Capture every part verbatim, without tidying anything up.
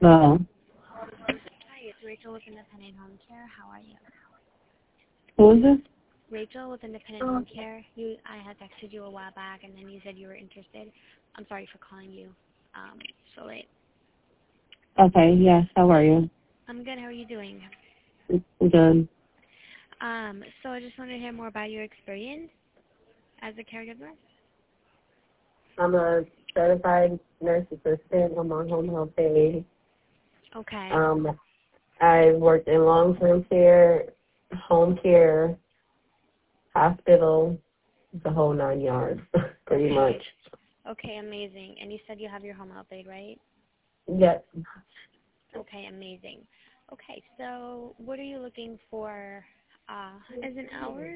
No. Hi, it's Rachel with Independent Home Care. How are you? Who is this? Rachel with Independent Home Care. You, I had texted you a while back, and then you said you were interested. I'm sorry for calling you um, so late. Okay, yes. How are you? I'm good. How are you doing? Good. Um, so I just wanted to hear more about your experience as a caregiver. I'm a certified nurse assistant. I'm on home health aid. Okay. Um, I worked in long-term care, home care, hospital, the whole nine yards, pretty Okay. much. Okay, amazing. And you said you have your home health aid, right? Yes. Okay, amazing. Okay, so what are you looking for uh, as in hours?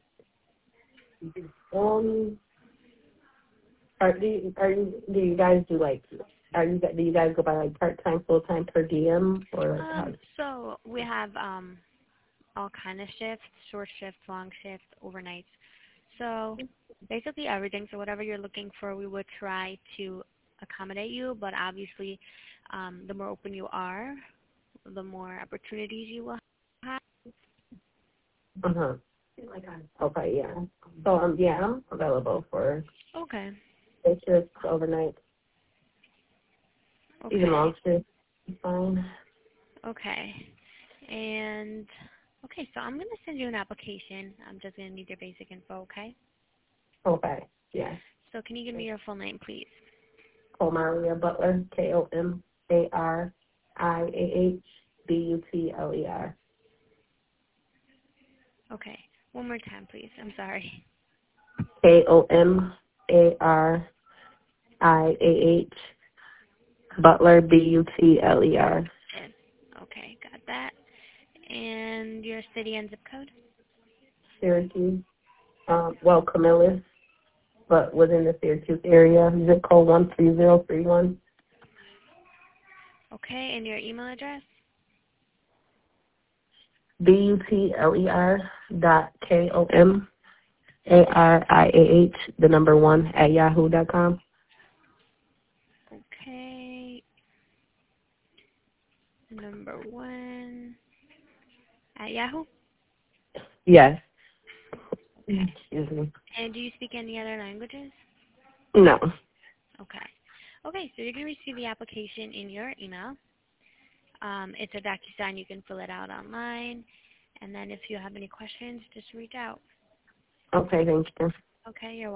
Um, are, do, you, are you, do you guys do like, are you, do you guys go by like part-time, full-time, per diem, or like how? Um, so we have um, all kind of shifts, short shifts, long shifts, overnights. So basically everything. So whatever you're looking for, we would try to accommodate you. But obviously, um, the more open you are, the more opportunities you will have. Uh-huh. Okay, yeah. So, um, yeah, I'm available for Okay. day shifts, overnight, even Okay. long shifts. Fine. Okay. And okay, so I'm gonna send you an application. I'm just gonna need your basic info. Okay. Okay, yeah. So can you give me your full name, please? Komaria Butler, K O M A R I A H B U T L E R. Okay. One more time, please. I'm sorry. K O M A R I A H Butler, B U T L E R. Okay, got that. And your city and zip code? Syracuse. Um, well, Camillus, but within the Syracuse area. Zip code one three zero three one. Okay, and your email address? B U T L E R dot K O M A R I A H, the number one, at yahoo dot com. Okay, number one at Yahoo? Yes. Okay. Excuse me. And do you speak any other languages? No. Okay. Okay, so you're going to receive the application in your email. Um, it's a DocuSign. You can fill it out online. And then if you have any questions, just reach out. Okay, thank you. Okay, you're welcome.